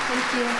Thank you.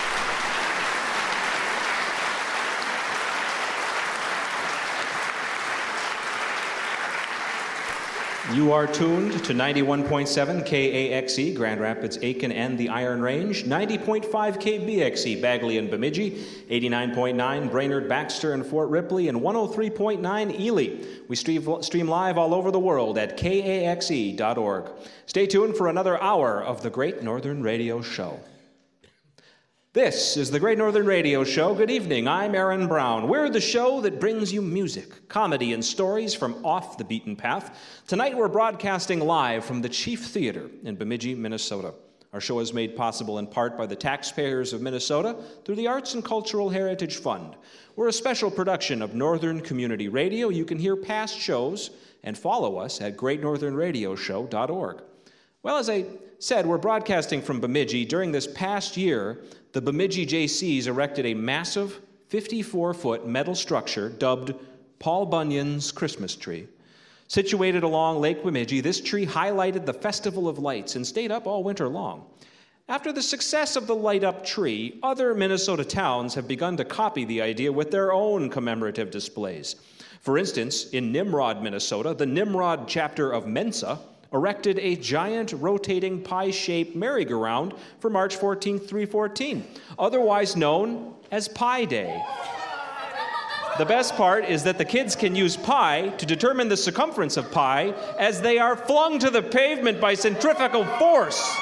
You are tuned to 91.7 KAXE, Grand Rapids, Aiken, and the Iron Range, 90.5 KBXE, Bagley and Bemidji, 89.9 Brainerd, Baxter, and Fort Ripley, and 103.9 Ely. We stream live all over the world at KAXE.org. Stay tuned for another hour of the Great Northern Radio Show. This is the Great Northern Radio Show. Good evening. I'm Aaron Brown. We're the show that brings you music, comedy, and stories from off the beaten path. Tonight we're broadcasting live from the Chief Theater in Bemidji, Minnesota. Our show is made possible in part by the taxpayers of Minnesota through the Arts and Cultural Heritage Fund. We're a special production of Northern Community Radio. You can hear past shows and follow us at greatnorthernradioshow.org. Well, as I said, we're broadcasting from Bemidji. During this past year, the Bemidji Jaycees erected a massive 54-foot metal structure dubbed Paul Bunyan's Christmas Tree. Situated along Lake Bemidji, this tree highlighted the Festival of Lights and stayed up all winter long. After the success of the light-up tree, other Minnesota towns have begun to copy the idea with their own commemorative displays. For instance, in Nimrod, Minnesota, the Nimrod chapter of Mensa erected a giant rotating pie-shaped merry-go-round for March 14, 314, otherwise known as Pi Day. The best part is that the kids can use pi to determine the circumference of pi as they are flung to the pavement by centrifugal force.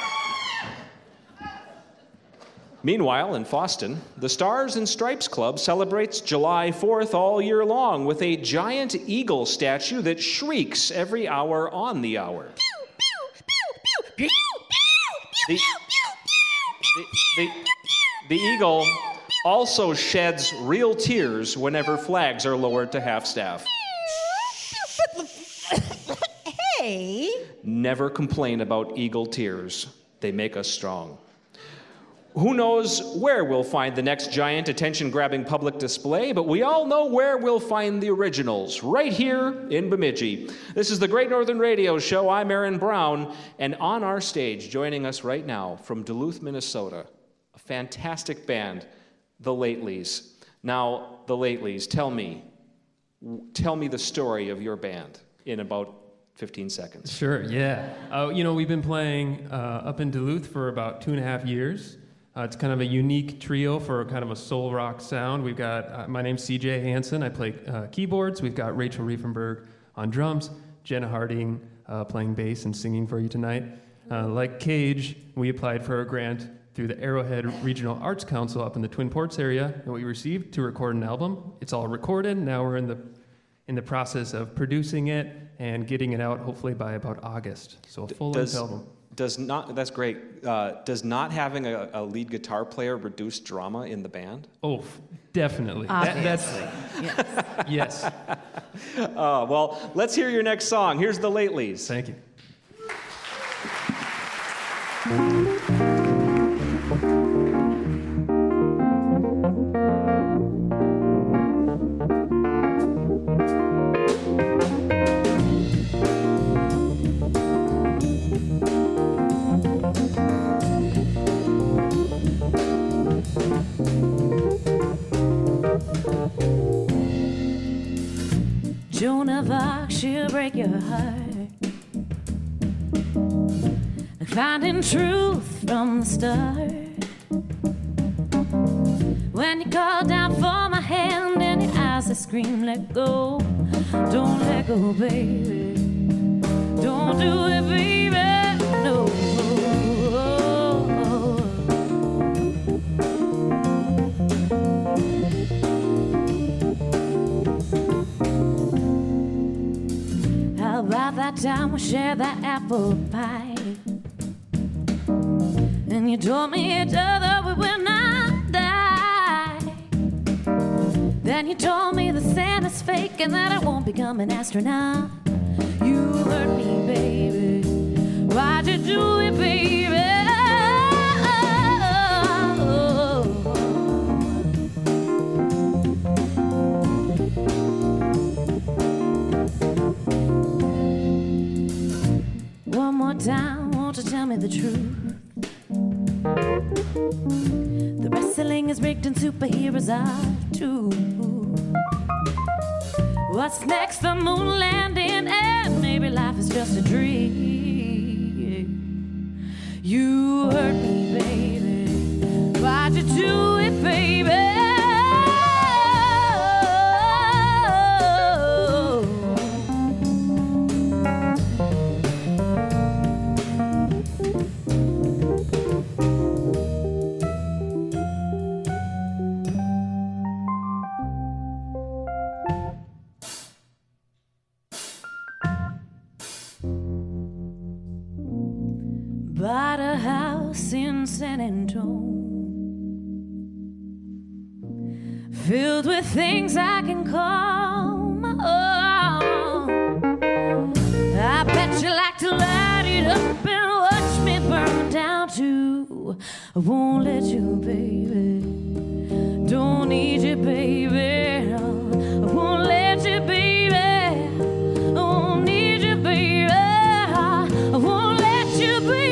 Meanwhile, in Foston, the Stars and Stripes Club celebrates July 4th all year long with a giant eagle statue that shrieks every hour on the hour. The eagle also sheds real tears whenever flags are lowered to half-staff. Hey! Never complain about eagle tears. They make us strong. Who knows where we'll find the next giant attention-grabbing public display, but we all know where we'll find the originals, right here in Bemidji. This is the Great Northern Radio Show. I'm Aaron Brown, and on our stage, joining us right now from Duluth, Minnesota, a fantastic band, the Lateleys. Now, the Lateleys, tell me the story of your band in about 15 seconds. Sure, yeah. We've been playing up in Duluth for about 2.5 years. It's kind of a unique trio for kind of a soul rock sound. We've got, my name's CJ Hansen. I play keyboards. We've got Rachel Riefenberg on drums, Jenna Harding playing bass and singing for you tonight. Like Cage, we applied for a grant through the Arrowhead Regional Arts Council up in the Twin Ports area that we received to record an album. It's all recorded. Now we're in the process of producing it and getting it out hopefully by about August. So a full-length album. That's great. Does not having a lead guitar player reduce drama in the band? Oh, definitely. Obviously. Yes. Well, let's hear your next song. Here's the Lateleys. Thank you. Joan of Arc, she'll break your heart. Finding truth from the start. When you call down for my hand and your eyes that scream, let go. Don't let go, baby. Don't do it, baby. No. About that time we shared that apple pie, and you told me each other we will not die. Then you told me the Santa's fake and that I won't become an astronaut. You hurt me, baby. Why'd you do it, baby? One more time, won't you tell me the truth? The wrestling is rigged and superheroes are too. What's next? The moon landing, and maybe life is just a dream. You hurt me, baby. Why'd you do it, baby? Bought a house in San Antonio, filled with things I can call my own. I bet you like to light it up and watch me burn down too. I won't let you, baby. Don't need you, baby. No, I won't let you, baby. I won't need you, baby. I won't let you, baby.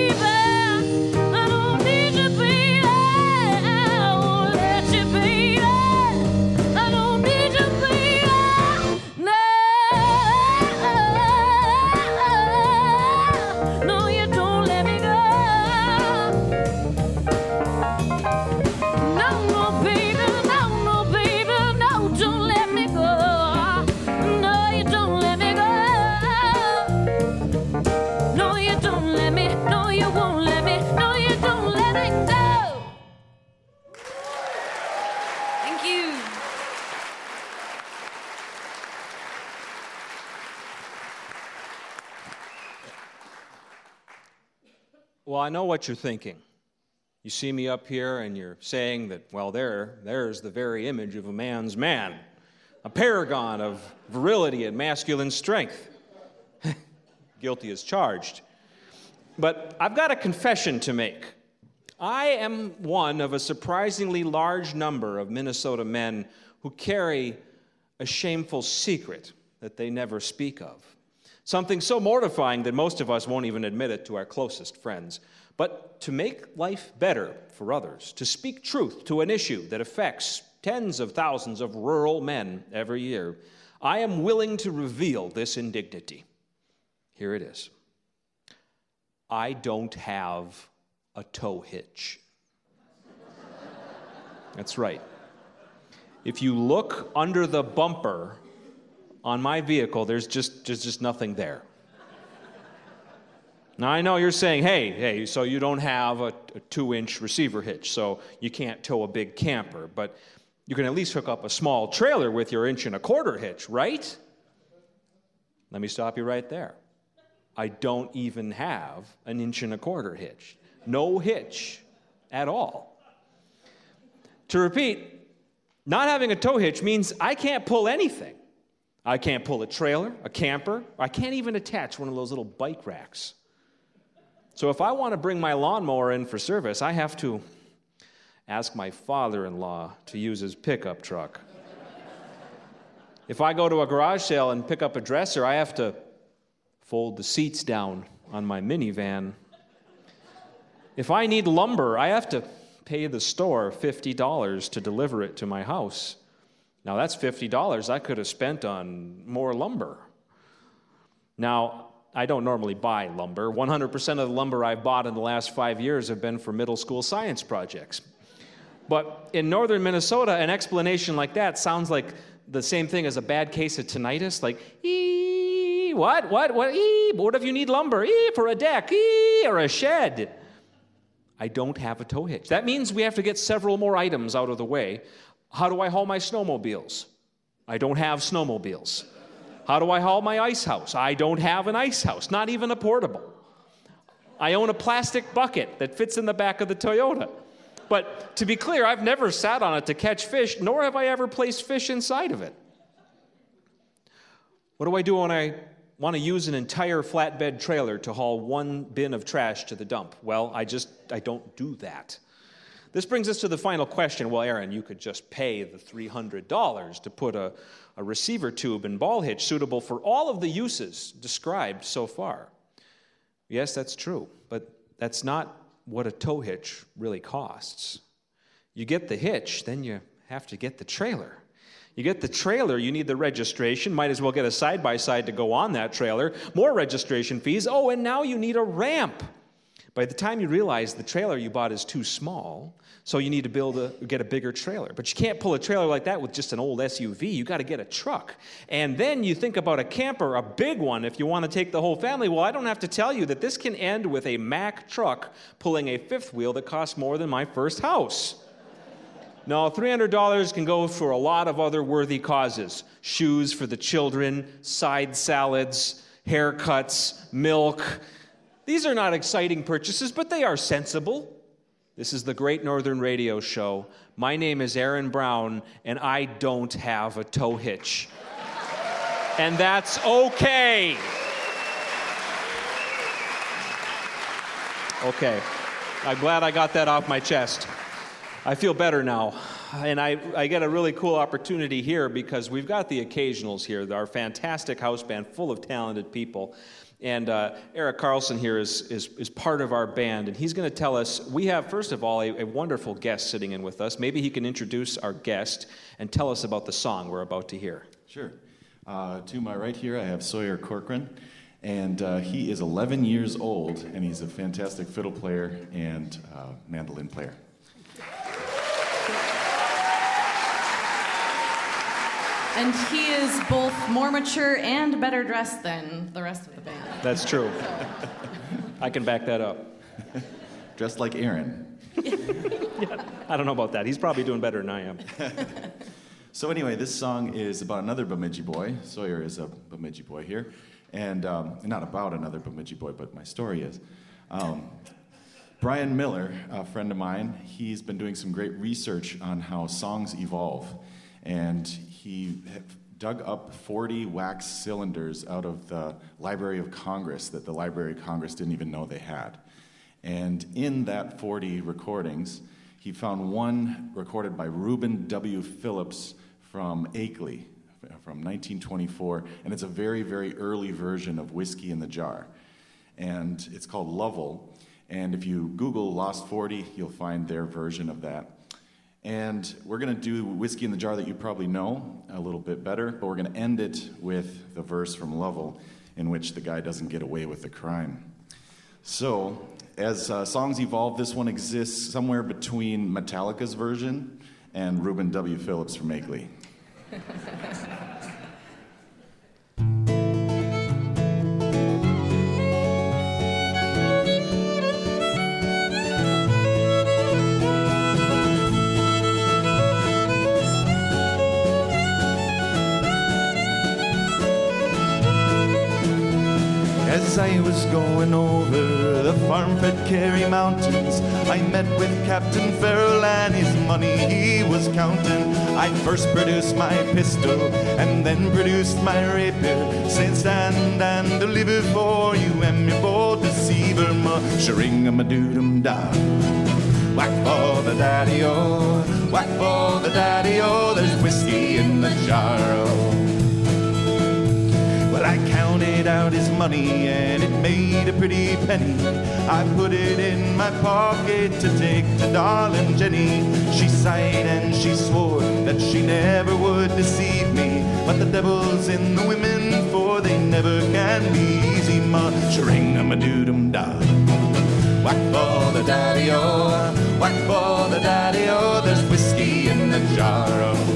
Well, I know what you're thinking. You see me up here and you're saying that, well, there's the very image of a man's man, a paragon of virility and masculine strength. Guilty as charged. But I've got a confession to make. I am one of a surprisingly large number of Minnesota men who carry a shameful secret that they never speak of. Something so mortifying that most of us won't even admit it to our closest friends. But to make life better for others, to speak truth to an issue that affects tens of thousands of rural men every year, I am willing to reveal this indignity. Here it is. I don't have a tow hitch. That's right. If you look under the bumper on my vehicle, there's just nothing there. Now, I know you're saying, hey, so you don't have a 2-inch receiver hitch, so you can't tow a big camper, but you can at least hook up a small trailer with your 1.25-inch hitch, right? Let me stop you right there. I don't even have an 1.25-inch hitch. No hitch at all. To repeat, not having a tow hitch means I can't pull anything. I can't pull a trailer, a camper. I can't even attach one of those little bike racks. So if I want to bring my lawnmower in for service, I have to ask my father-in-law to use his pickup truck. If I go to a garage sale and pick up a dresser, I have to fold the seats down on my minivan. If I need lumber, I have to pay the store $50 to deliver it to my house. Now, that's $50 I could have spent on more lumber. Now, I don't normally buy lumber. 100% of the lumber I've bought in the last 5 years have been for middle school science projects. But in northern Minnesota, an explanation like that sounds like the same thing as a bad case of tinnitus, like, what if you need lumber? For a deck, or a shed. I don't have a tow hitch. That means we have to get several more items out of the way. How do I haul my snowmobiles? I don't have snowmobiles. How do I haul my ice house? I don't have an ice house, not even a portable. I own a plastic bucket that fits in the back of the Toyota. But to be clear, I've never sat on it to catch fish, nor have I ever placed fish inside of it. What do I do when I want to use an entire flatbed trailer to haul one bin of trash to the dump? Well, I don't do that. This brings us to the final question. Well, Aaron, you could just pay the $300 to put a receiver tube and ball hitch suitable for all of the uses described so far. Yes, that's true, but that's not what a tow hitch really costs. You get the hitch, then you have to get the trailer. You get the trailer, you need the registration, might as well get a side-by-side to go on that trailer, more registration fees, oh, and now you need a ramp. By the time you realize the trailer you bought is too small, so you need to get a bigger trailer. But you can't pull a trailer like that with just an old SUV. You got to get a truck. And then you think about a camper, a big one, if you want to take the whole family. Well, I don't have to tell you that this can end with a Mack truck pulling a fifth wheel that costs more than my first house. No, $300 can go for a lot of other worthy causes. Shoes for the children, side salads, haircuts, milk. These are not exciting purchases, but they are sensible. This is the Great Northern Radio Show. My name is Aaron Brown, and I don't have a tow hitch. And that's okay. Okay. I'm glad I got that off my chest. I feel better now, and I get a really cool opportunity here because we've got the Occasionals here, our fantastic house band full of talented people, and Eric Carlson here is part of our band, and he's going to tell us, we have, first of all, a wonderful guest sitting in with us. Maybe he can introduce our guest and tell us about the song we're about to hear. Sure. To my right here, I have Sawyer Corcoran, and he is 11 years old, and he's a fantastic fiddle player and mandolin player. And he is both more mature and better dressed than the rest of the band. That's true. I can back that up. Dressed like Aaron. Yeah, I don't know about that. He's probably doing better than I am. So anyway, this song is about another Bemidji boy. Sawyer is a Bemidji boy here. And not about another Bemidji boy, but my story is. Brian Miller, a friend of mine, he's been doing some great research on how songs evolve. And he dug up 40 wax cylinders out of the Library of Congress that the Library of Congress didn't even know they had. And in that 40 recordings, he found one recorded by Reuben W. Phillips from Akeley from 1924, and it's a very, very early version of Whiskey in the Jar. And it's called Lovell, and if you Google Lost 40, you'll find their version of that. And we're going to do Whiskey in the Jar that you probably know a little bit better, but we're going to end it with the verse from Lovell in which the guy doesn't get away with the crime. So, as songs evolve, this one exists somewhere between Metallica's version and Reuben W. Phillips from Akeley. As I was going over the farm-fed Kerry Mountains, I met with Captain Farrell and his money he was counting. I first produced my pistol and then produced my rapier, saying stand and deliver for you and me both deceiver, ma shring-a-ma-doo-dum-da. Whack for the daddy-o, whack for the daddy-o, there's whiskey in the jar, oh. Well, I counted out his money and it made a pretty penny. I put it in my pocket to take to darling Jenny. She sighed and she swore that she never would deceive me, but the devil's in the women, for they never can be easy, ma shring-a-ma-doo-dum-da. Whack for the daddy-o, whack for the daddy-o, there's whiskey in the jar, oh.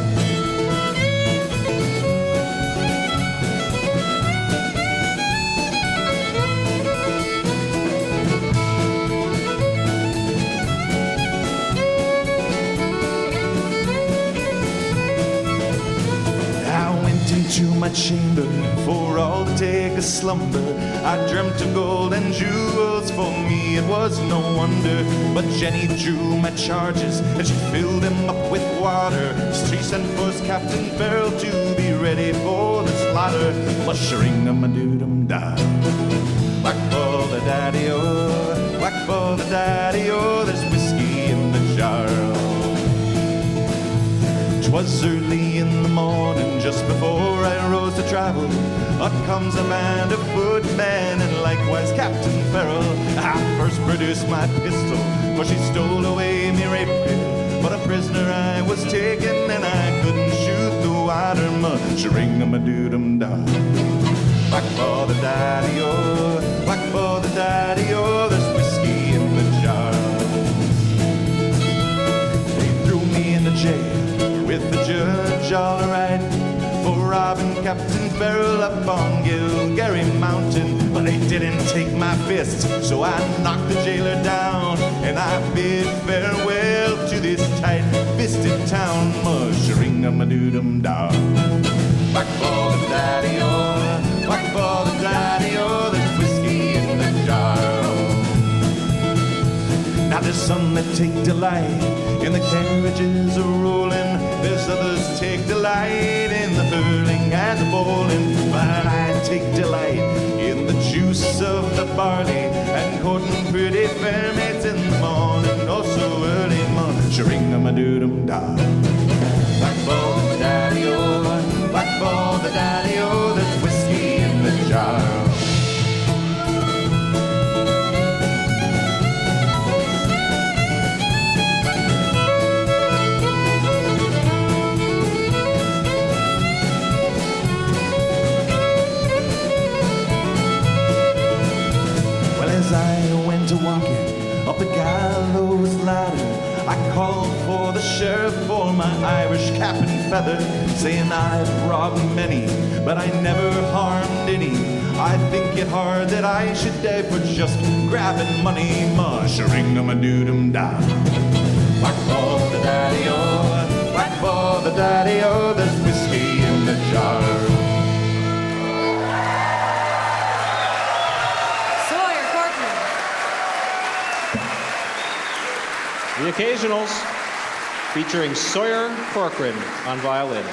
To my chamber for all to take a slumber. I dreamt of gold and jewels, for me it was no wonder. But Jenny drew my charges and she filled them up with water. She sent for Captain Farrell to be ready for the slaughter. Mushering-a-ma-doo-dum-da. Whack for the daddy-o, whack for the daddy-o, there's whiskey in the jar. 'Twas 'Twas early in the morning, just before I rose to travel. Up comes a band of footmen, and likewise Captain Farrell. I first produced my pistol, for she stole away me rapier. But a prisoner I was taken, and I couldn't shoot the water Shring-a-ma-doo-dum-da. Whack for the daddy-o, whack for the daddy-o, there's whiskey in the jar. They threw me in the jail with the judge all right for robbing Captain Farrell up on Gilgary Mountain. But they didn't take my fist, so I knocked the jailer down, and I bid farewell to this tight-fisted town. Shring-a-ma-doo-dum-da. Whack for the daddy-o, whack for the daddy-o, there's whiskey in the jar. Now there's some that take delight in the carriages a-rolling. There's others take delight in the hurling and the bowling. But I take delight in the juice of the barley and courting pretty fair maids in the morning, oh so early morning. Shring-a-ma-doo-dum-da. Whack for the daddy-o, whack for the daddy-o, there's whiskey in the jar. I went to walking up the gallows ladder. I called for the sheriff for my Irish cap and feather, saying I've robbed many, but I never harmed any. I think it hard that I should die for just grabbing money. Shring-a-ma-doo-dum-da. Whack for the daddy-o, whack for the daddy-o, there's whiskey in the jar. The Occasionals, featuring Sawyer Corcoran on violin.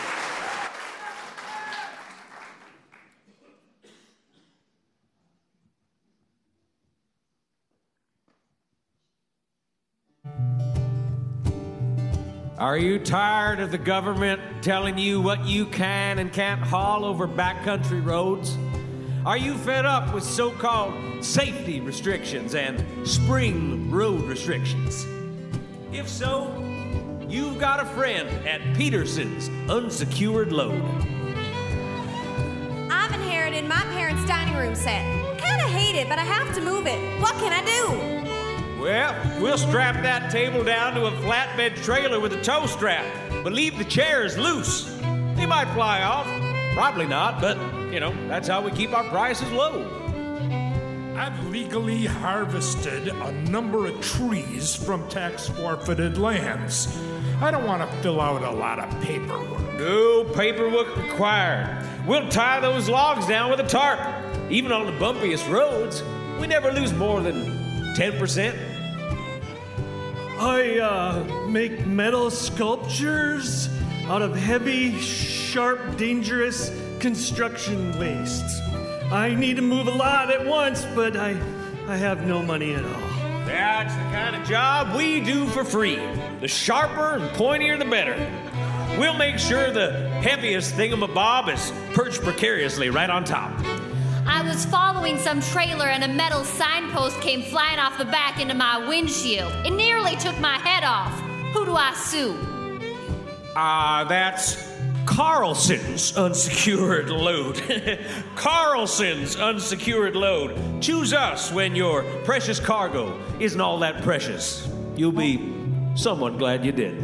Are you tired of the government telling you what you can and can't haul over backcountry roads? Are you fed up with so-called safety restrictions and spring road restrictions? If so, you've got a friend at Peterson's Unsecured Load. I've inherited my parents' dining room set. I kind of hate it, but I have to move it. What can I do? Well, we'll strap that table down to a flatbed trailer with a tow strap, but leave the chairs loose. They might fly off. Probably not, but, you know, that's how we keep our prices low. I've legally harvested a number of trees from tax-forfeited lands. I don't want to fill out a lot of paperwork. No paperwork required. We'll tie those logs down with a tarp. Even on the bumpiest roads, we never lose more than 10%. I make metal sculptures out of heavy, sharp, dangerous construction wastes. I need to move a lot at once, but I have no money at all. That's the kind of job we do for free. The sharper and pointier, the better. We'll make sure the heaviest thingamabob is perched precariously right on top. I was following some trailer and a metal signpost came flying off the back into my windshield. It nearly took my head off. Who do I sue? That's Carlson's Unsecured Load. Carlson's Unsecured Load. Choose us when your precious cargo isn't all that precious. You'll be somewhat glad you did.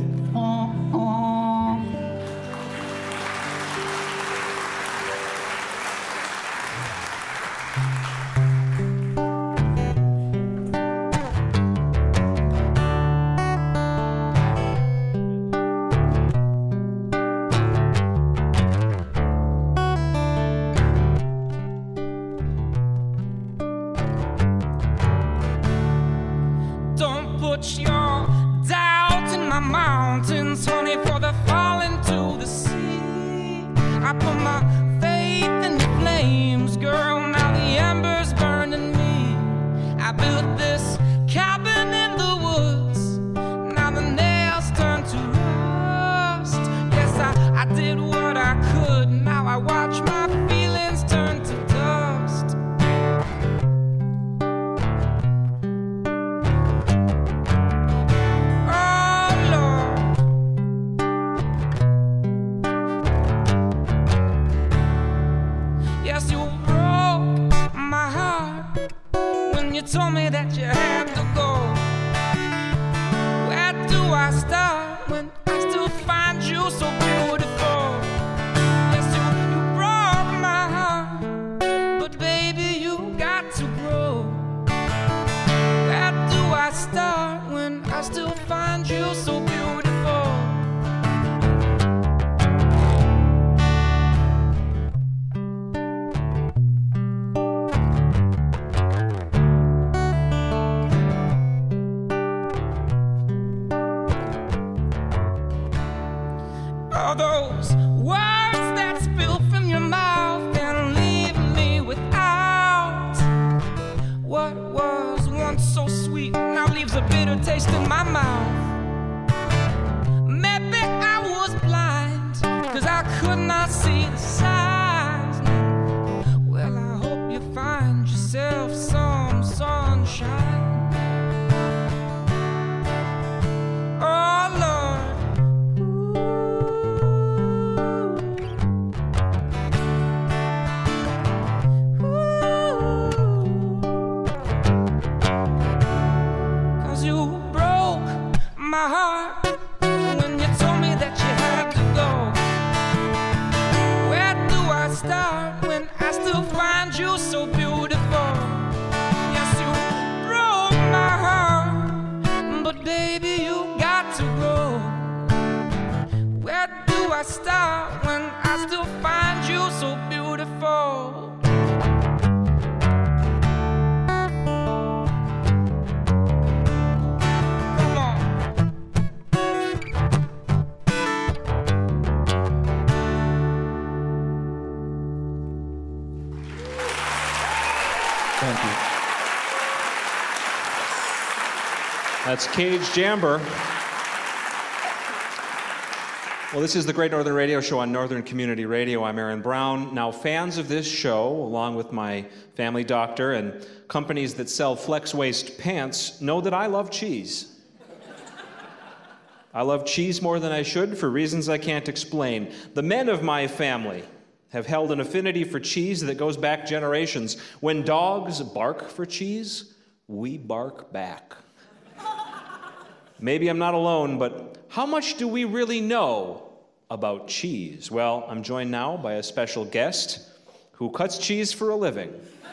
had to go. Where do I start when I still find you so beautiful? Yes, you broke my heart, but baby, you got to grow. Where do I start when I still find you so beautiful? All those words that spill from your mouth and leave me without what was once so sweet now leaves a bitter taste in my mouth. Maybe I was blind, 'cause I could not see the signs. Well, I hope you find yourself some sunshine. Oh, Lord. 'Cause you broke my heart when you told me that you had to go. Where do I start when I still find you so beautiful? Yes, you broke my heart, but baby, you got to grow. Where do I start when I still find you so beautiful? Come on. Thank you. That's Cage Jamber. Well, this is the Great Northern Radio Show on Northern Community Radio. I'm Aaron Brown. Now, fans of this show, along with my family doctor and companies that sell flex waist pants, know that I love cheese. I love cheese more than I should for reasons I can't explain. The men of my family have held an affinity for cheese that goes back generations. When dogs bark for cheese, we bark back. Maybe I'm not alone, but how much do we really know about cheese? Well, I'm joined now by a special guest who cuts cheese for a living.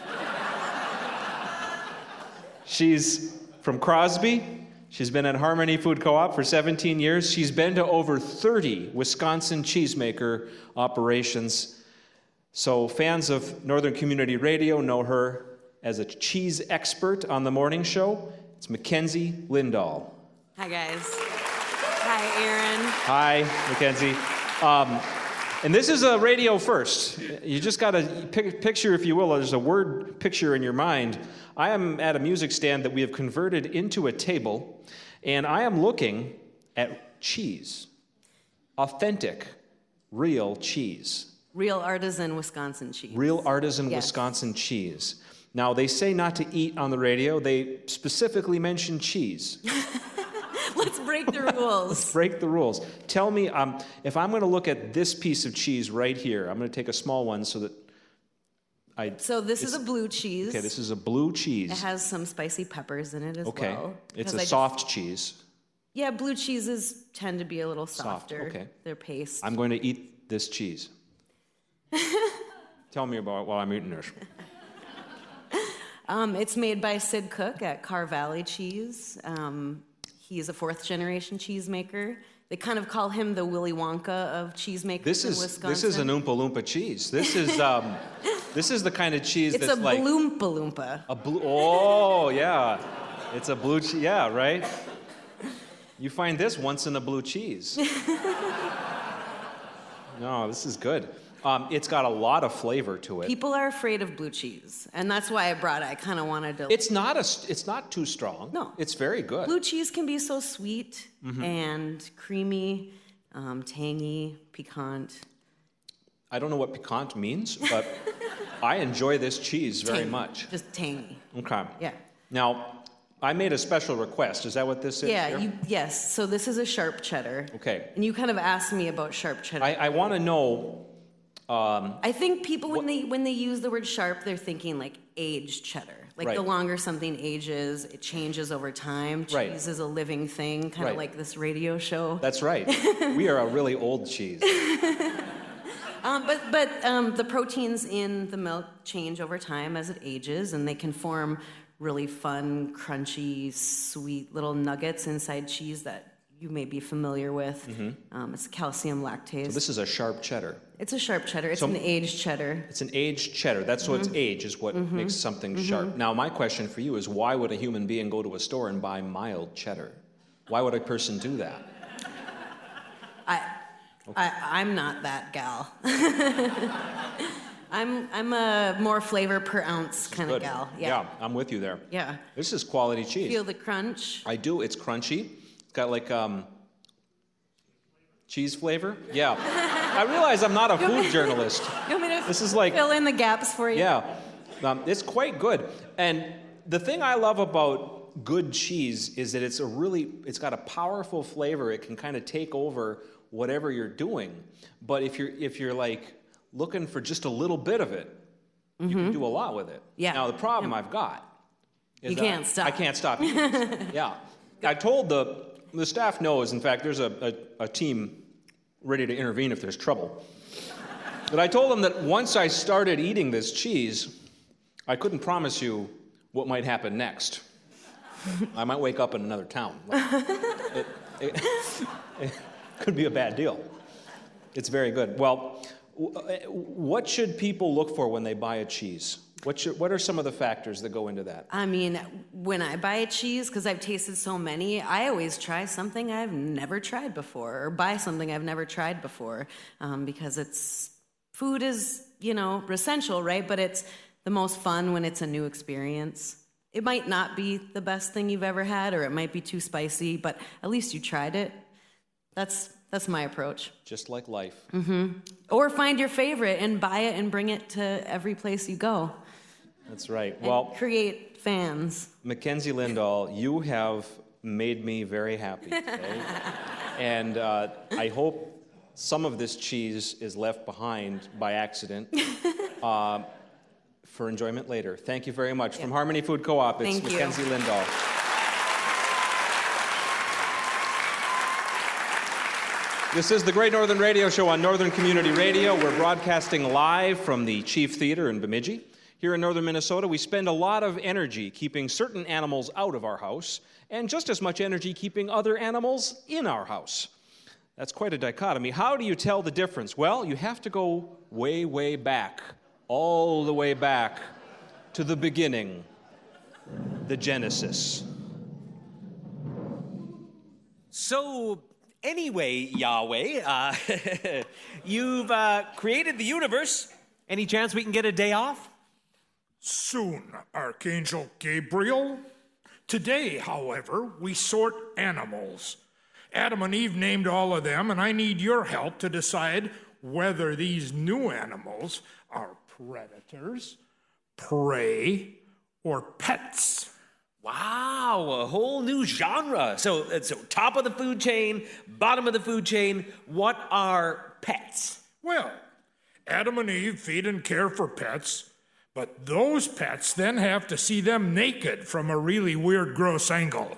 She's from Crosby. She's been at Harmony Food Co-op for 17 years. She's been to over 30 Wisconsin cheesemaker operations. So fans of Northern Community Radio know her as a cheese expert on the morning show. It's Mackenzie Lindahl. Hi, guys. Hi, Aaron. Hi, Mackenzie. And this is a radio first. You just got to picture, if you will, there's a word picture in your mind. I am at a music stand that we have converted into a table, and I am looking at cheese. Authentic, real cheese. Real artisan Wisconsin cheese. Real artisan Yes. Wisconsin cheese. Now, they say not to eat on the radio. They specifically mention cheese. Let's break the rules. Let's break the rules. Tell me, if I'm going to look at this piece of cheese right here, I'm going to take a small one so that So this is a blue cheese. Okay, this is a blue cheese. It has some spicy peppers in it as Okay. well. It's because a soft cheese. Yeah, blue cheeses tend to be a little softer. Okay. They're paste. I'm going to eat this cheese. Tell me about it while I'm eating this. It's made by Sid Cook at Carr Valley Cheese. He's a fourth-generation cheesemaker. They kind of call him the Willy Wonka of cheesemakers in Wisconsin. This is an Oompa Loompa cheese. This is the kind of cheese It's that's a like Bloompa Loompa. a blue. Oh yeah, it's a blue cheese. Yeah, right. You find this once in a blue cheese. No, this is good. It's got a lot of flavor to it. People are afraid of blue cheese, and that's why I brought it. I kind of wanted to. It's not too strong. No. It's very good. Blue cheese can be so sweet Mhm. and creamy, tangy, piquant. I don't know what piquant means, but I enjoy this cheese very Tangy. much. Just tangy. Okay. Yeah. Now, I made a special request. Is that what this is? Yeah, here? yes. So this is a sharp cheddar. Okay. And you kind of asked me about sharp cheddar. I want to know. I think people when they use the word sharp, they're thinking like aged cheddar, Like Right. the longer something ages, it changes over time. Cheese Right. is a living thing, kind of Right. like this radio show. That's right. We are a really old cheese. But the proteins in the milk change over time as it ages, and they can form really fun, crunchy, sweet little nuggets inside cheese that you may be familiar with. It's calcium lactase. So this is a sharp cheddar. It's a sharp cheddar. It's So- an aged cheddar. It's an aged cheddar. That's so its age is what makes something sharp. Now, my question for you is, why would a human being go to a store and buy mild cheddar? Why would a person do that? I'm not that gal. I'm a more flavor per ounce kind of Good. gal. Yeah, I'm with you there. Yeah. This is quality cheese. Feel the crunch. I do. It's crunchy. It's got like cheese flavor. Yeah. I realize I'm not a food journalist. You want me to This is like fill in the gaps for you? Yeah, it's quite good. And the thing I love about good cheese is that it's got a powerful flavor. It can kind of take over whatever you're doing. But if you're like looking for just a little bit of it, you can do a lot with it. Yeah. Now the problem I've got is You that can't stop. I can't stop eating this. Yeah. I told the staff knows. In fact, there's a team ready to intervene if there's trouble. But I told them that once I started eating this cheese, I couldn't promise you what might happen next. I might wake up in another town. It could be a bad deal. It's very good. Well, what should people look for when they buy a cheese? What are some of the factors that go into that? I mean, when I buy a cheese, because I've tasted so many, I always try something I've never tried before, or buy something I've never tried before, because food is, essential, right? But it's the most fun when it's a new experience. It might not be the best thing you've ever had, or it might be too spicy, but at least you tried it. That's my approach. Just like life. Or find your favorite and buy it and bring it to every place you go. That's right. And Well, create fans. Mackenzie Lindahl, you have made me very happy today. And I hope some of this cheese is left behind by accident for enjoyment later. Thank you very much. From Harmony Food Co-op, it's Thank you. Mackenzie Lindahl. This is the Great Northern Radio Show on Northern Community Radio. We're broadcasting live from the Chief Theater in Bemidji. Here in northern Minnesota, we spend a lot of energy keeping certain animals out of our house, and just as much energy keeping other animals in our house. That's quite a dichotomy. How do you tell the difference? Well, you have to go way, way back, all the way back to the beginning, the Genesis. So, anyway, Yahweh, you've created the universe. Any chance we can get a day off? Soon, Archangel Gabriel. Today, however, we sort animals. Adam and Eve named all of them, and I need your help to decide whether these new animals are predators, prey, or pets. Wow, a whole new genre. So top of the food chain, bottom of the food chain, what are pets? Well, Adam and Eve feed and care for pets, but those pets then have to see them naked from a really weird, gross angle.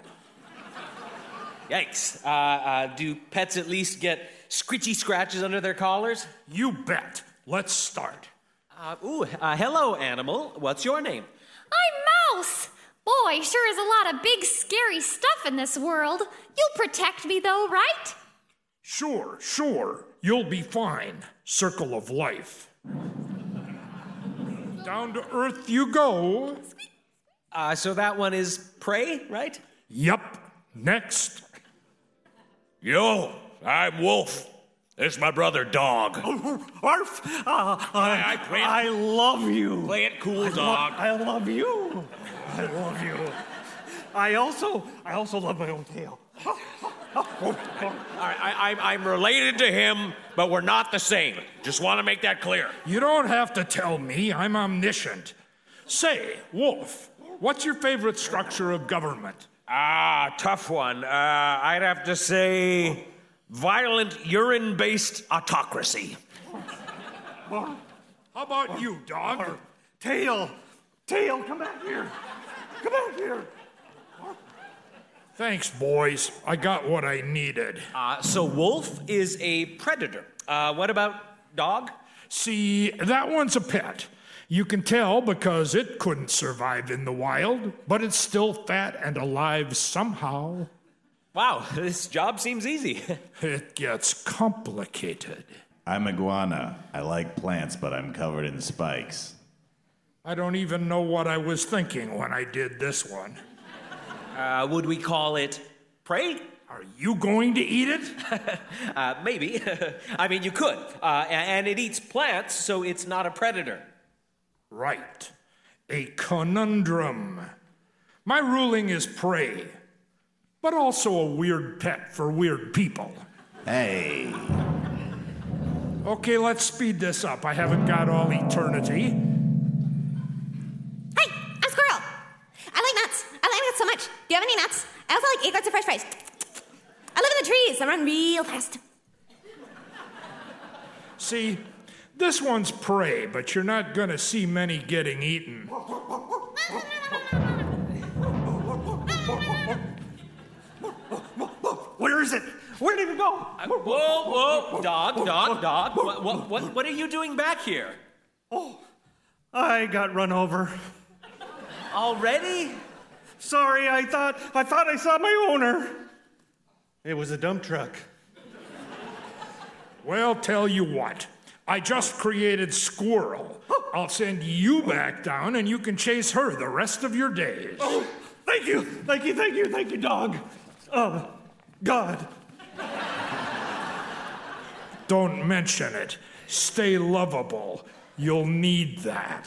Yikes. Do pets at least get scritchy scratches under their collars? You bet. Let's start. Hello, animal. What's your name? I'm Mouse. Boy, sure is a lot of big, scary stuff in this world. You'll protect me, though, right? Sure. You'll be fine. Circle of life. Down to earth you go. So that one is prey, right? Yup. Next. Yo, I'm Wolf. This is my brother, Dog. Arf! I love you. Play it cool, Dog. I love you. I love you. I also love my own tail. All right, I'm related to him, but we're not the same. Just want to make that clear. You don't have to tell me. I'm omniscient. Say, Wolf, what's your favorite structure of government? Tough one. I'd have to say violent urine-based autocracy. How about you, Dog? Tail, come back here. Come on here. Thanks, boys. I got what I needed. So wolf is a predator. What about dog? See, that one's a pet. You can tell because it couldn't survive in the wild, but it's still fat and alive somehow. Wow, this job seems easy. It gets complicated. I'm iguana. I like plants, but I'm covered in spikes. I don't even know what I was thinking when I did this one. Would we call it prey? Are you going to eat it? Maybe. I mean, you could. And it eats plants, so it's not a predator. Right. A conundrum. My ruling is prey, but also a weird pet for weird people. Hey. Okay, let's speed this up. I haven't got all eternity. Hey, I'm Squirrel. I like nuts. I like nuts so much. Do you have any nuts? I also like acorns and fresh fries. I live in the trees. I run real fast. See, this one's prey, but you're not gonna see many getting eaten. Where is it? Where did it go? Whoa, dog. What are you doing back here? Oh, I got run over. Already? Sorry, I thought I saw my owner. It was a dump truck. Well, tell you what. I just created Squirrel. I'll send you back down and you can chase her the rest of your days. Oh, thank you, dog. God. Don't mention it. Stay lovable. You'll need that.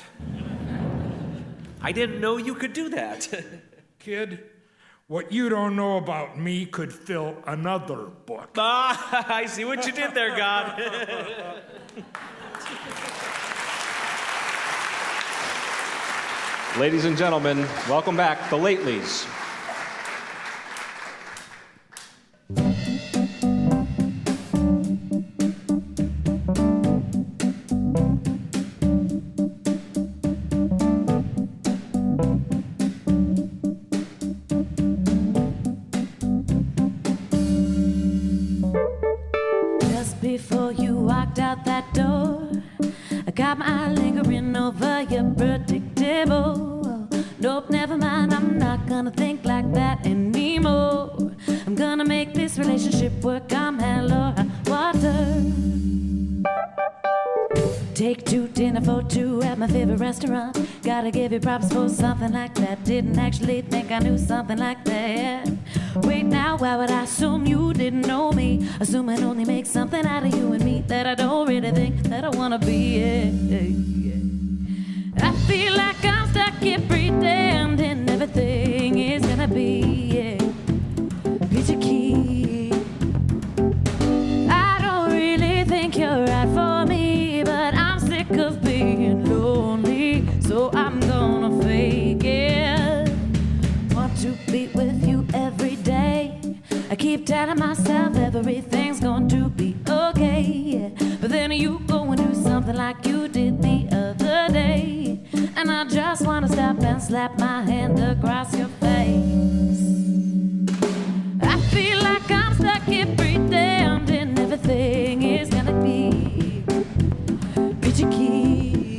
I didn't know you could do that. Kid, what you don't know about me could fill another book. I see what you did there, God. Ladies and gentlemen, welcome back, the Lateleys. Just before you walked out that door, I got my eye lingering over your predictable. Nope, never mind, I'm not gonna think like that anymore. I'm gonna make this relationship work, I'm hell or high water. Take two, dinner for two at my favorite restaurant. Gotta give you props for something like that. Didn't actually think I knew something like that. Wait now, why would I assume you didn't know me? Assuming only make something out of you and me that I don't really think that I wanna be. I feel like I'm stuck here pretending everything is gonna be peachy key. I don't really think you're right for me, but I'm sick of being lonely, so I'm gonna fake it. Want to be with you every day. I keep telling myself everything's going to be okay, but then you go and do something like you did the other day, and I just wanna stop and slap my hand across your face. I feel like I'm stuck here pretending everything is gonna be peachy key.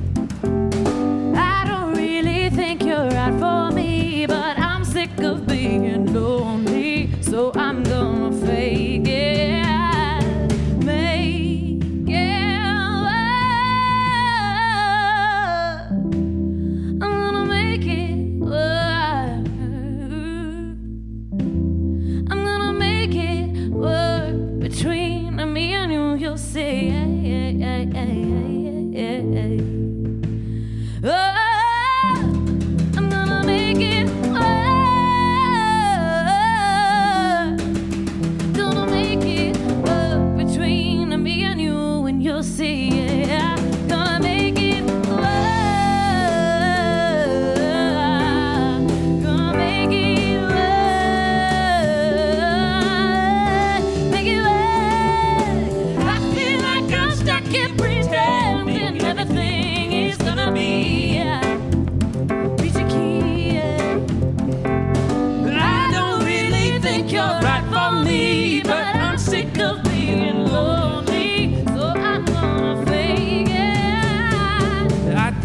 I don't really think you're right for me, but I'm sick of being lonely, so I'm gonna fake it. Make it work. I'm gonna make it work. I'm gonna make it work between me and you. You'll see. Oh, I'm gonna make it work.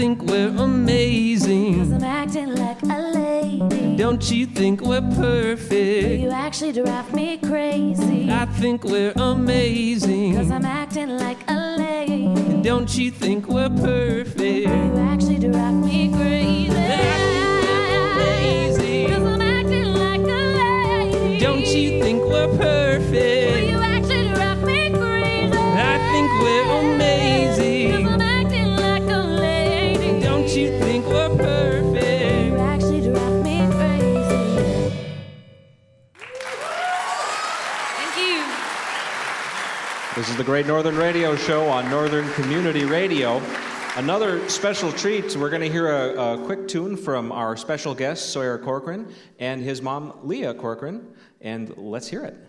think we're amazing. 'Cause I'm acting like a lady. Don't you think we're perfect? You actually drive me crazy. I think we're amazing. 'Cause I'm acting like a lady. Don't you think we're perfect? You actually drive me crazy. Cause I'm acting like a lady. Don't you think we're perfect? You actually drive me crazy. I think we're amazing. Cause I'm acting like a lady. Don't you think we're perfect? You actually drive me crazy. Thank you. This is the Great Northern Radio Show on Northern Community Radio. Another special treat. We're going to hear a quick tune from our special guest, Sawyer Corcoran, and his mom, Leah Corcoran. And let's hear it.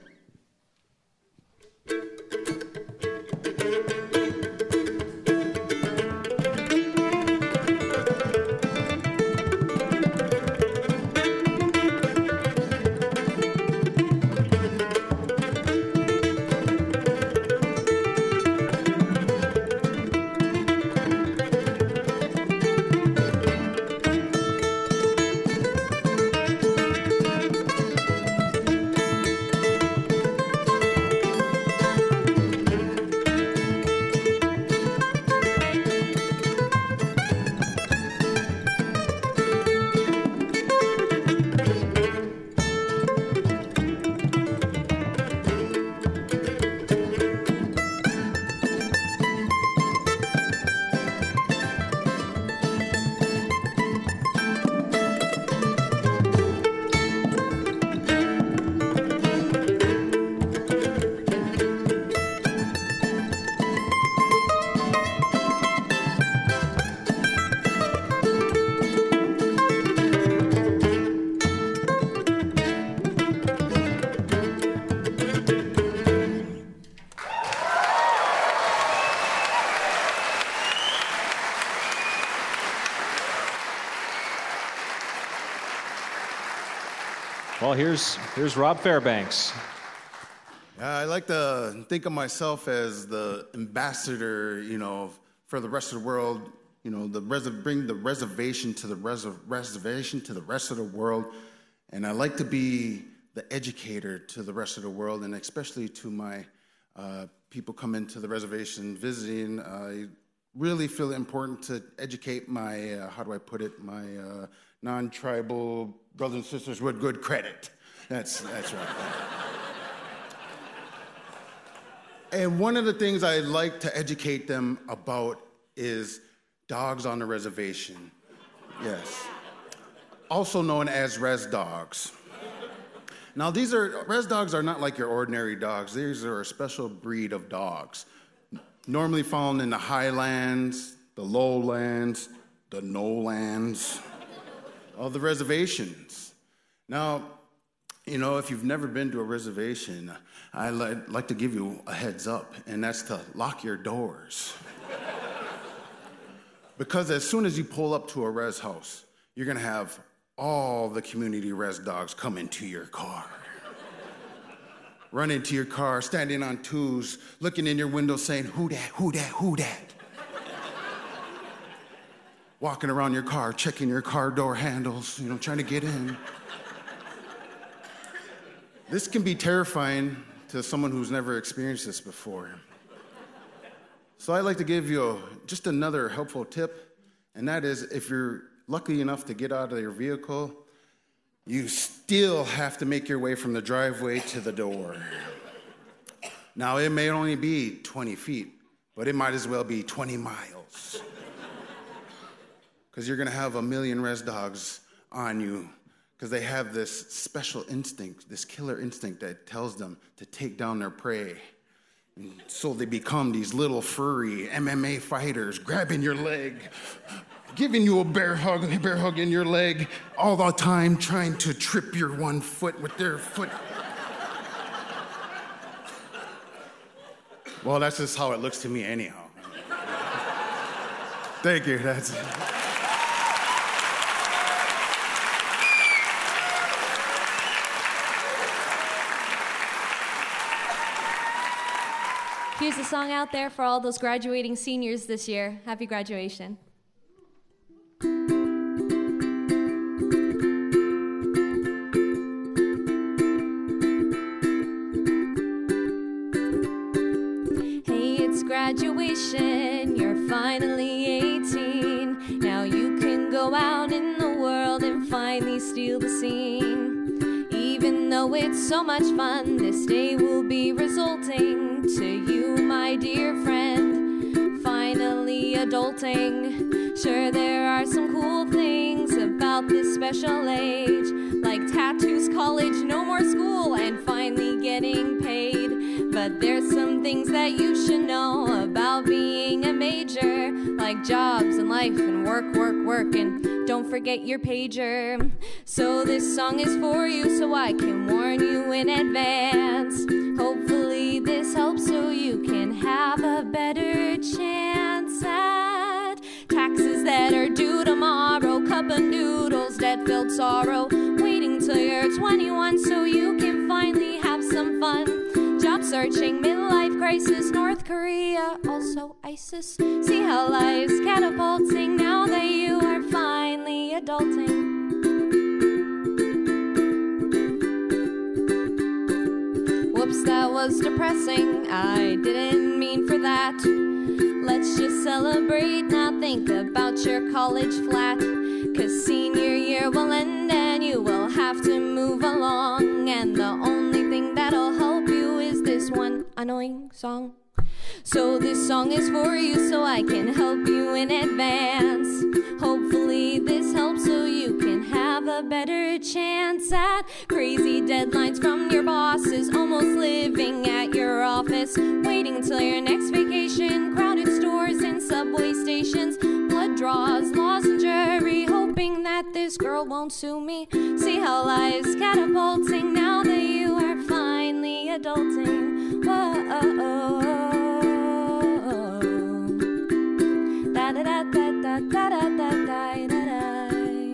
Well, here's Rob Fairbanks. I like to think of myself as the ambassador, for the rest of the world. Bring the reservation to the reservation to the rest of the world, and I like to be the educator to the rest of the world, and especially to my people coming to the reservation visiting. I really feel it important to educate my my non-tribal brothers and sisters with good credit. That's right. And one of the things I like to educate them about is dogs on the reservation. Yes. Also known as res dogs. Now, res dogs are not like your ordinary dogs. These are a special breed of dogs, normally found in the highlands, the lowlands, the no-lands of the reservations. Now, if you've never been to a reservation, I'd like to give you a heads up, and that's to lock your doors. Because as soon as you pull up to a res house, you're going to have all the community res dogs come into your car. Run into your car, standing on twos, looking in your window saying, "Who dat, who dat, who dat?" Walking around your car, checking your car door handles, trying to get in. This can be terrifying to someone who's never experienced this before. So I'd like to give you just another helpful tip, and that is if you're lucky enough to get out of your vehicle, you still have to make your way from the driveway to the door. Now, it may only be 20 feet, but it might as well be 20 miles. Because you're going to have a million res dogs on you, because they have this special instinct, this killer instinct that tells them to take down their prey. And so they become these little furry MMA fighters, grabbing your leg, giving you a bear hug in your leg, all the time trying to trip your one foot with their foot. Well, that's just how it looks to me anyhow. Thank you. That's it. Here's a song out there for all those graduating seniors this year. Happy graduation. graduation, you're finally 18. Now you can go out in the world and finally steal the scene. Even though it's so much fun, this day will be resulting to you, my dear friend, finally adulting. Sure, there are some cool things about this special age, like tattoos, college, no more school, and finally getting paid. But there's some things that you should know about being a major, like jobs and life and work, and don't forget your pager. So this song is for you, so I can warn you in advance. Hopefully this helps so you can have a better chance at taxes that are due tomorrow, cup of noodles, debt-filled sorrow, waiting till you're 21 so you can finally have some fun. Job searching, midlife crisis, North Korea, also ISIS. See how life's catapulting now that you are finally adulting. Whoops, that was depressing. I didn't mean for that. Let's just celebrate, now think about your college flat. 'Cause senior year will end and you will have to move along. And the only thing that'll help you is this one annoying song. So this song is for you so I can help you in advance. Hopefully this helps so you can have a better chance at crazy deadlines from your bosses, almost living at your office, waiting till your next vacation, crowded stores and subway stations, blood draws, laws and jury, hoping that this girl won't sue me. See how life's catapulting now that you are finally adulting. Whoa. Da da da da da da da da da da.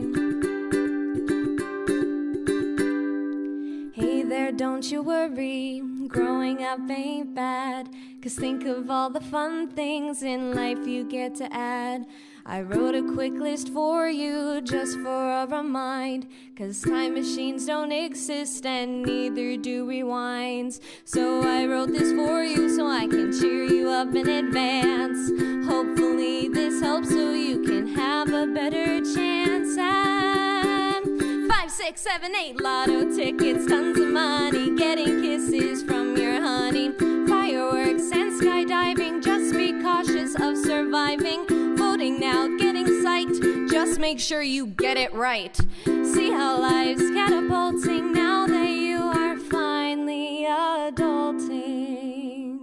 Hey there, don't you worry, growing up ain't bad. 'Cause think of all the fun things in life you get to add. I wrote a quick list for you just for a remind. 'Cause time machines don't exist and neither do rewinds. So I wrote this for you so I can cheer you up in advance. Hopefully this helps so you can have a better chance at 5, 6, 7, 8 lotto tickets, tons of money, getting kisses from your honey, fireworks and skydiving. Just be cautious of surviving. Voting now, getting psyched, just make sure you get it right. See how life's catapulting now that you are finally adulting.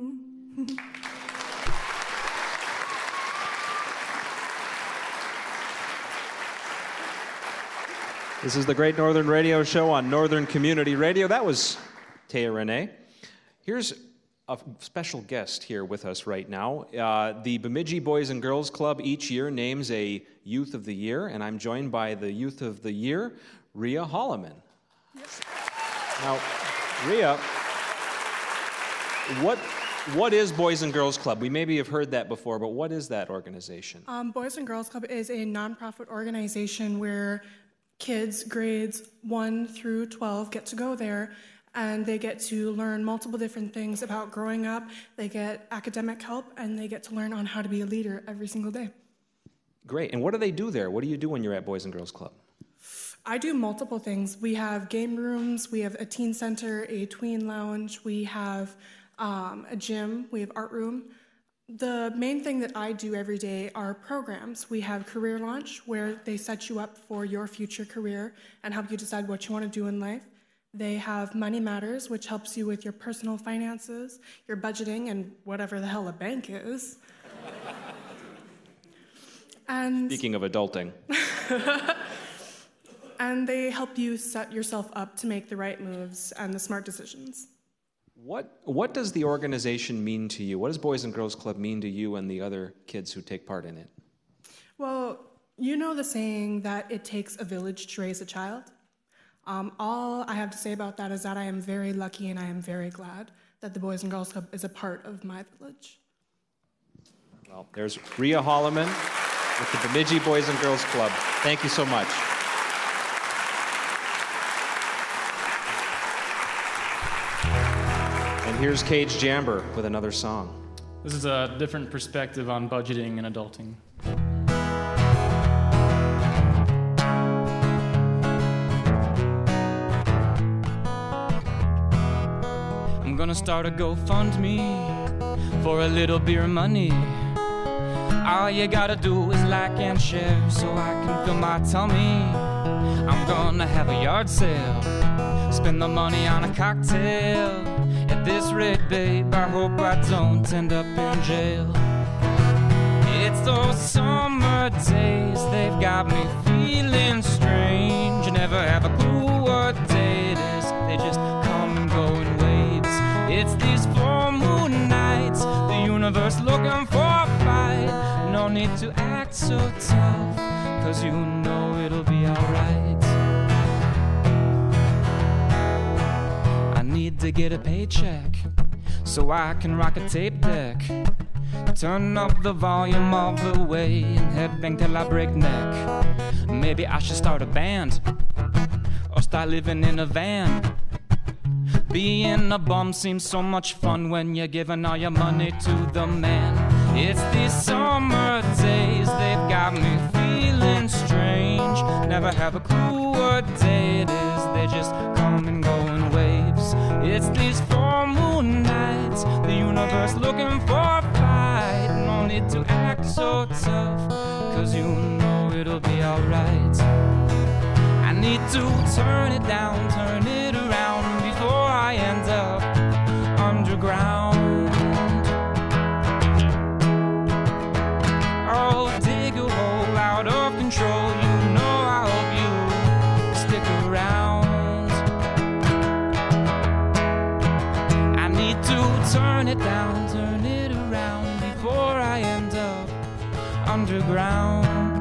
This is the Great Northern Radio Show on Northern Community Radio. That was Taya Renee. Here's a special guest here with us right now. The Bemidji Boys and Girls Club each year names a Youth of the Year, and I'm joined by the Youth of the Year, Rhea Holloman. Yes. Now, Rhea, what is Boys and Girls Club? We maybe have heard that before, but what is that organization? Boys and Girls Club is a nonprofit organization where kids grades 1 through 12 get to go there, and they get to learn multiple different things about growing up. They get academic help, and they get to learn on how to be a leader every single day. Great. And what do they do there? What do you do when you're at Boys and Girls Club? I do multiple things. We have game rooms, we have a teen center, a tween lounge, we have a gym, we have art room. The main thing that I do every day are programs. We have Career Launch, where they set you up for your future career and help you decide what you want to do in life. They have Money Matters, which helps you with your personal finances, your budgeting, and whatever the hell a bank is. And speaking of adulting. And they help you set yourself up to make the right moves and the smart decisions. What does the organization mean to you? What does Boys and Girls Club mean to you and the other kids who take part in it? Well, you know the saying that it takes a village to raise a child? All I have to say about that is that I am very lucky and I am very glad that the Boys and Girls Club is a part of my village. Well, there's Rhea Holloman with the Bemidji Boys and Girls Club. Thank you so much. And here's Cage Jamber with another song. This is a different perspective on budgeting and adulting. I'm gonna start a GoFundMe for a little beer money. All you gotta do is like and share so I can fill my tummy. I'm gonna have a yard sale, spend the money on a cocktail. At this rate, babe, I hope I don't end up in jail. It's those summer days, they've got me feeling strange. You never have a clue what day it is, they just come and go in waves. It's these full moon nights, the universe looking for a fight. No need to act so tough, cause you know it'll be alright. I need to get a paycheck so I can rock a tape deck. Turn up the volume all the way and headbang till I break neck. Maybe I should start a band or start living in a van. Being a bum seems so much fun when you're giving all your money to the man. It's these summer days, they've got me feeling strange. Never have a clue what day it is, they just come and go in waves. It's these full moon nights, the universe looking for a fight. No need to act so tough, cause you know it'll be alright. I need to turn it down, turn it around before I end up underground. Oh, dig a hole out of control, you know I hope you stick around. I need to turn it down, turn it around before I end up underground.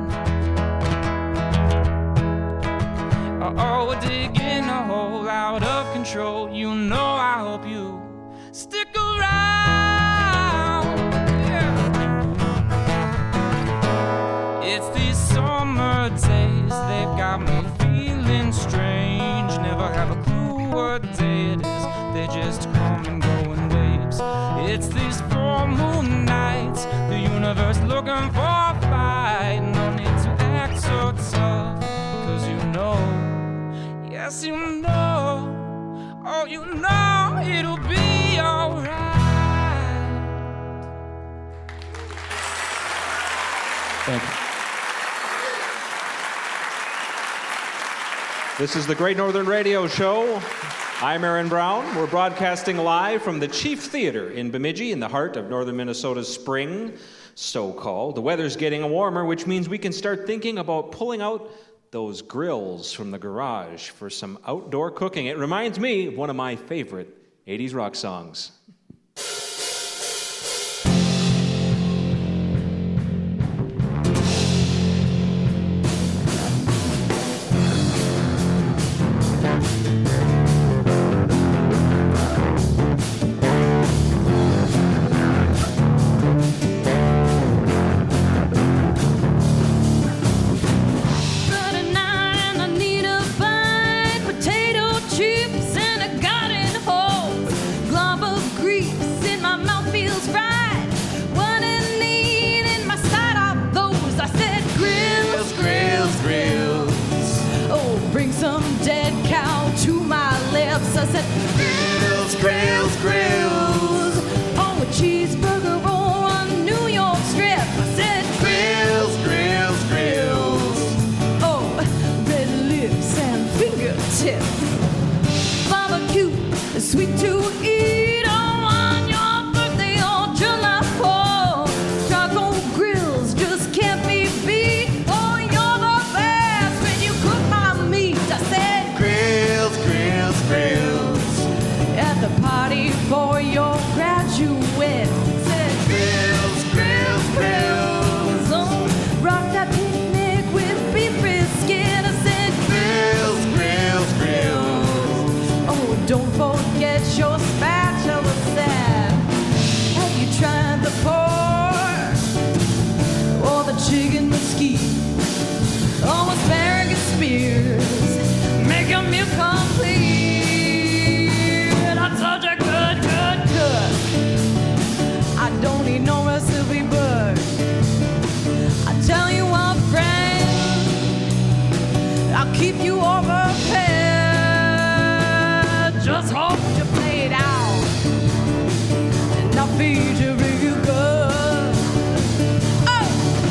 Oh, digging a hole out of control, you know I hope you stick around. Yeah. It's these summer days, they've got me feeling strange. Never have a clue what day it is, they just come and go in waves. It's these full moon nights, the universe looking for a fight. No need to act so tough, cause you know, yes you know, oh you know it'll be alright. Thank you. This is the Great Northern Radio Show. I'm Aaron Brown. We're broadcasting live from the Chief Theater in Bemidji in the heart of northern Minnesota's spring, so-called. The weather's getting warmer, which means we can start thinking about pulling out those grills from the garage for some outdoor cooking. It reminds me of one of my favorite 80s rock songs. I said, grills, grills, grills. Oh, a cheeseburger or a New York strip. I said, grills, grills, grills. Oh, red lips and fingertips. Barbecue, sweet to eat. Oh, on your birthday or July 4th. Charcoal grills just can't be beat. Oh, you're the best when you cook my meat. I said, grills, grills, grills. At the party for your graduate. Said grills, grills, grills. Oh, rock that picnic with beef brisket. I said grills, grills, grills. Oh, don't forget your spatula set. Have you tried the pork or the chicken mesquite or asparagus spears? Make a meal complete. I'm such a good, good cook. I don't hope you play it out, and I'll feed you real good. Oh!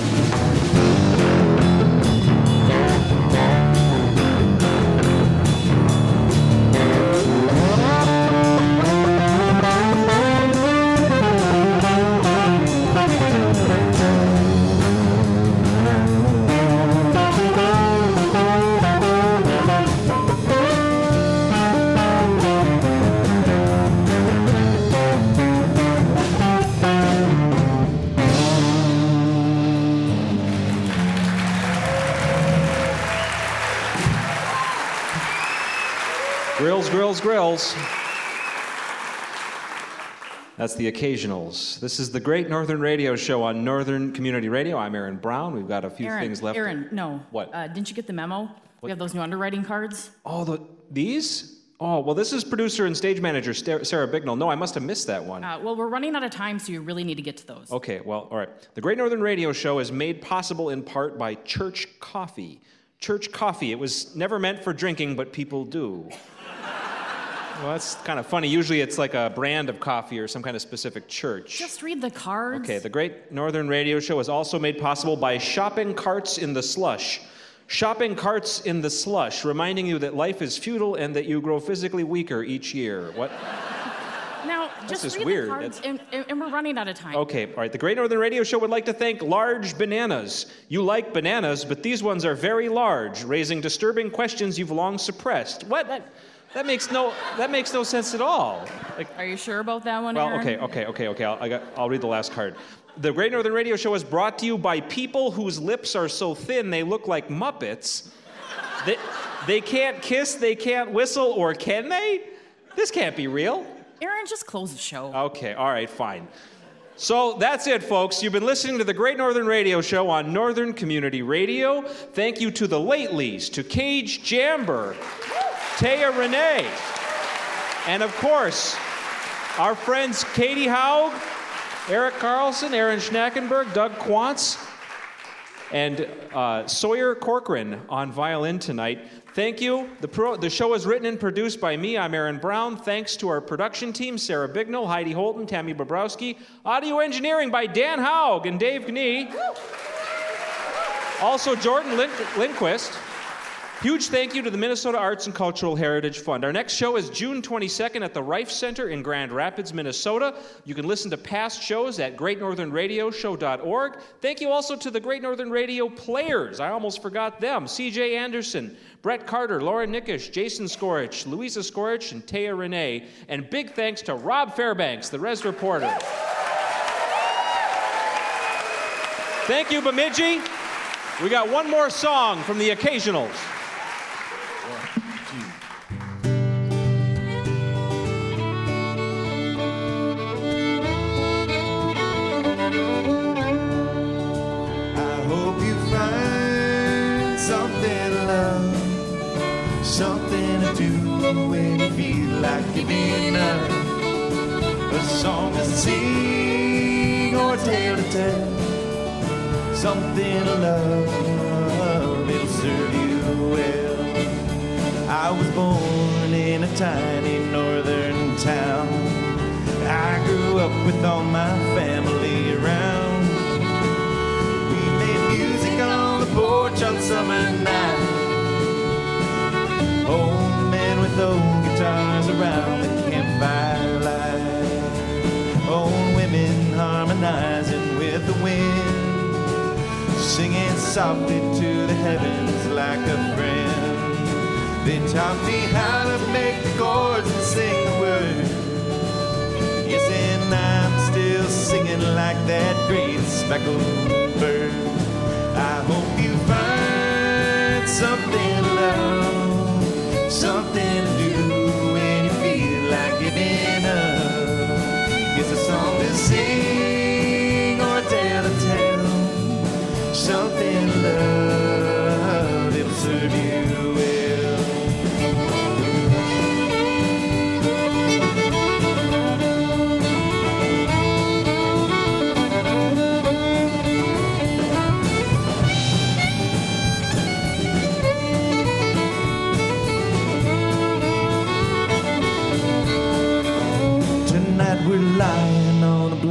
Grills. That's the Occasionals. This is the Great Northern Radio Show on Northern Community Radio. I'm Aaron Brown. We've got a few things left. Aaron, no. What? Didn't you get the memo? We have those new underwriting cards. Oh, these? Oh, well, this is producer and stage manager Sarah Bignell. No, I must have missed that one. Well, we're running out of time, so you really need to get to those. Okay, well, all right. The Great Northern Radio Show is made possible in part by Church Coffee. Church Coffee. It was never meant for drinking, but people do. Well, that's kind of funny. Usually it's like a brand of coffee or some kind of specific church. Just read the cards. Okay, the Great Northern Radio Show is also made possible by Shopping Carts in the Slush. Shopping Carts in the Slush, reminding you that life is futile and that you grow physically weaker each year. What? Now, just This is read weird. the cards, and we're running out of time. Okay, all right. The Great Northern Radio Show would like to thank Large Bananas. You like bananas, but these ones are very large, raising disturbing questions you've long suppressed. What? That makes no sense at all. Like, are you sure about that one, well, Aaron? okay. I'll read the last card. The Great Northern Radio Show is brought to you by people whose lips are so thin they look like Muppets. They can't kiss, they can't whistle, or can they? This can't be real. Aaron, just close the show. Okay, all right, fine. So that's it, folks. You've been listening to the Great Northern Radio Show on Northern Community Radio. Thank you to the Lateleys, to Cage Jamber, Taya Renee, and of course, our friends Katie Haug, Eric Carlson, Aaron Schnackenberg, Doug Quantz, and Sawyer Corcoran on violin tonight. Thank you. The show is written and produced by me. I'm Aaron Brown. Thanks to our production team, Sarah Bignell, Heidi Holton, Tammy Bobrowski. Audio engineering by Dan Haug and Dave Gnee. Also, Jordan Lindquist. Huge thank you to the Minnesota Arts and Cultural Heritage Fund. Our next show is June 22nd at the Rife Center in Grand Rapids, Minnesota. You can listen to past shows at greatnorthernradioshow.org. Thank you also to the Great Northern Radio players. I almost forgot them. C.J. Anderson, Brett Carter, Laura Nickish, Jason Skorich, Louisa Skorich, and Taya Renee. And big thanks to Rob Fairbanks, the Res Reporter. Thank you, Bemidji. We got one more song from the Occasionals. Something to do when you feel like giving up. A song to sing or a tale to tell. Something to love, it'll serve you well. I was born in a tiny northern town. I grew up with all my family around. We made music on the porch on summer nights. Old men with old guitars around the campfire light. Old women harmonizing with the wind, singing softly to the heavens like a friend. They taught me how to make the chords and sing the words. Yes, and I'm still singing like that great speckled bird. I hope you find something to love, something to do when you feel like giving up. It's a song to sing or a tale to tell, something to love, it'll serve you well.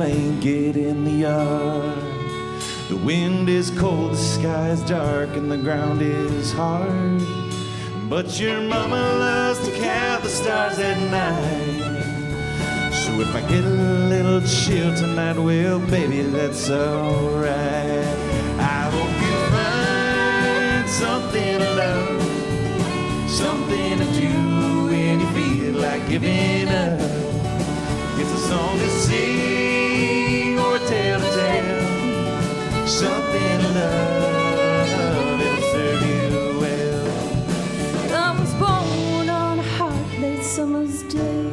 ain't get in the yard. The wind is cold, the sky is dark, and the ground is hard. But your mama loves to count the stars at night. So if I get a little chill tonight, well, baby, that's alright. I hope you find something to love, something to do when you feel like giving up. It's a song to sing or a tale to tell, something to love, it'll serve you well. I was born on a hot late summer's day.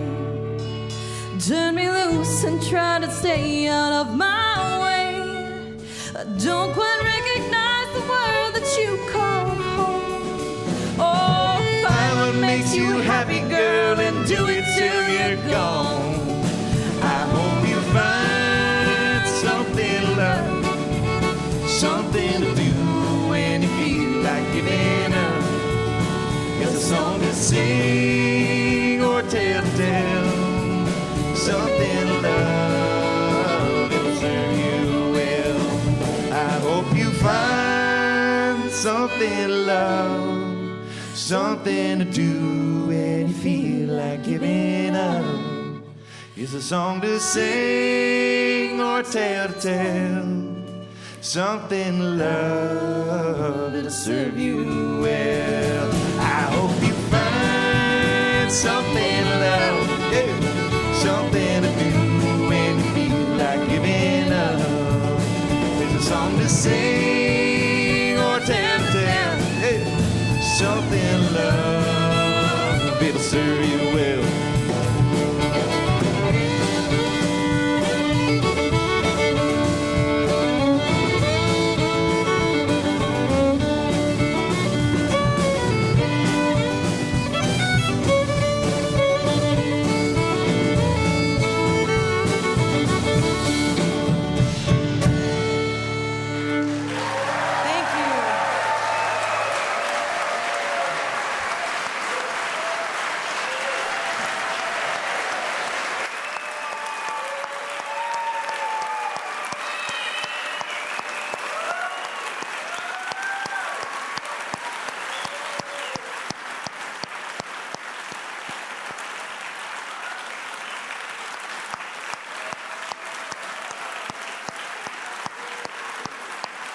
Turn me loose and try to stay out of my way. I don't quite recognize the world that you call home. Oh, find what makes you happy, girl, and do it till you're gone. I hope you find something to love, something to do when you feel like giving up. It's a song to sing or a tale to tell, something to love, it'll serve you well. I hope you find something to love, something to do when you feel like giving up. It's a song to sing or a tale to tell, something to love, it'll serve you well. I hope you find something to love, yeah, something to do when you feel like giving up. There's a song to sing or a tale to tell, yeah, something to love, it'll serve you well.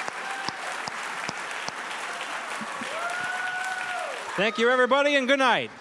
Thank you, everybody, and good night.